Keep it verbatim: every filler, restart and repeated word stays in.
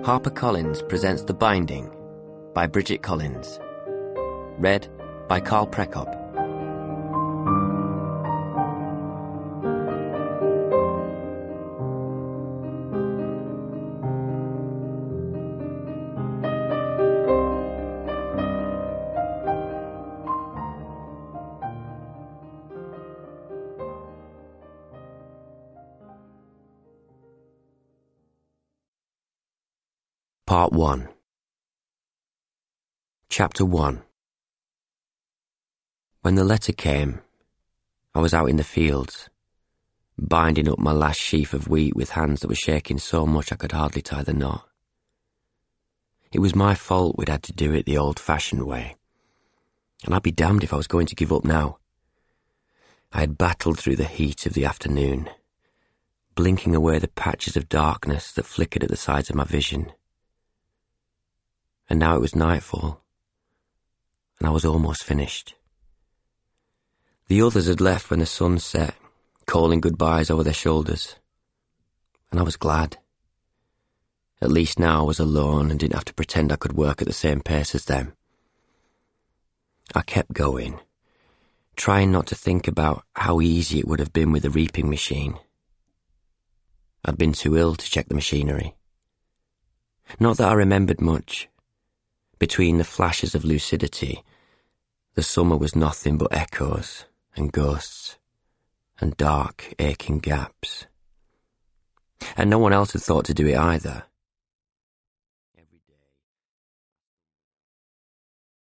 HarperCollins presents The Binding by Bridget Collins. Read by Carl Prekop. Part one. Chapter one. When the letter came, I was out in the fields, binding up my last sheaf of wheat with hands that were shaking so much I could hardly tie the knot. It was my fault we'd had to do it the old-fashioned way, and I'd be damned if I was going to give up now. I had battled through the heat of the afternoon, blinking away the patches of darkness that flickered at the sides of my vision. And now it was nightfall, and I was almost finished. The others had left when the sun set, calling goodbyes over their shoulders, and I was glad. At least now I was alone and didn't have to pretend I could work at the same pace as them. I kept going, trying not to think about how easy it would have been with the reaping machine. I'd been too ill to check the machinery. Not that I remembered much. Between the flashes of lucidity, the summer was nothing but echoes and ghosts and dark, aching gaps. And no one else had thought to do it either.